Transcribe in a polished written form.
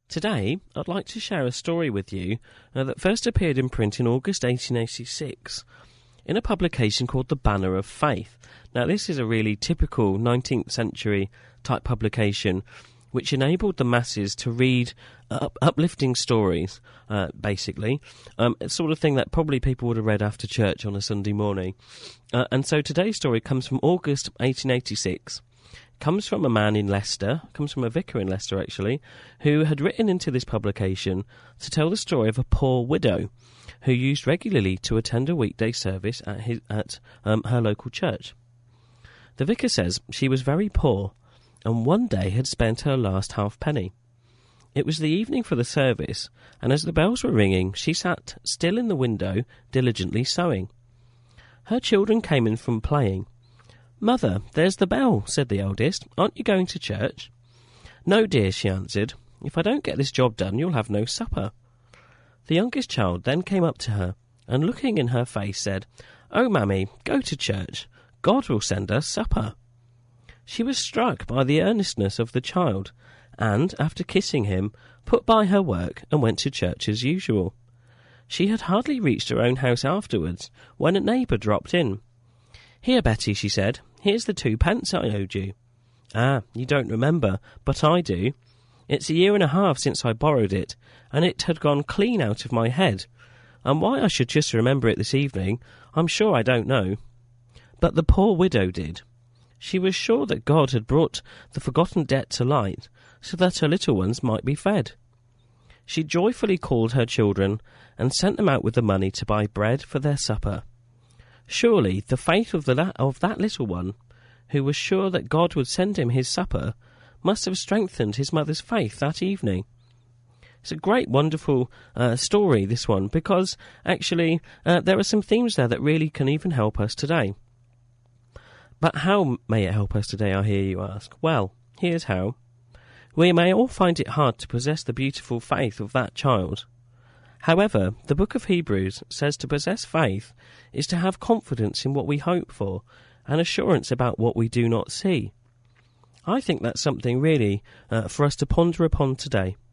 Today, I'd like to share a story with you that first appeared in print in August 1886 in a publication called The Banner of Faith. Now, this is a really typical 19th century type publication which enabled the masses to read uplifting stories, basically. It's the sort of thing that probably people would have read after church on a Sunday morning. And so today's story comes from August 1886. Comes from a man in Leicester, comes from a vicar in Leicester actually, who had written into this publication to tell the story of a poor widow who used regularly to attend a weekday service at her local church. The vicar says she was very poor and one day had spent her last halfpenny. It was the evening for the service, and as the bells were ringing, she sat still in the window, diligently sewing. Her children came in from playing. "Mother, there's the bell," said the eldest. "Aren't you going to church?" "No, dear," she answered. "If I don't get this job done, you'll have no supper." The youngest child then came up to her, and looking in her face said, "Oh, Mammy, go to church. God will send us supper." She was struck by the earnestness of the child, and, after kissing him, put by her work and went to church as usual. She had hardly reached her own house afterwards, when a neighbour dropped in. "Here, Betty," she said, "here's the 2 pence I owed you." "Ah, you don't remember, but I do. It's 1.5 years since I borrowed it, and it had gone clean out of my head. And why I should just remember it this evening, I'm sure I don't know." But the poor widow did. She was sure that God had brought the forgotten debt to light, so that her little ones might be fed. She joyfully called her children, and sent them out with the money to buy bread for their supper. Surely the faith of that little one, who was sure that God would send him his supper, must have strengthened his mother's faith that evening. It's a great, wonderful story, this one, because actually there are some themes there that really can even help us today. But how may it help us today, I hear you ask? Well, here's how. We may all find it hard to possess the beautiful faith of that child. However, the book of Hebrews says to possess faith is to have confidence in what we hope for and assurance about what we do not see. I think that's something really for us to ponder upon today.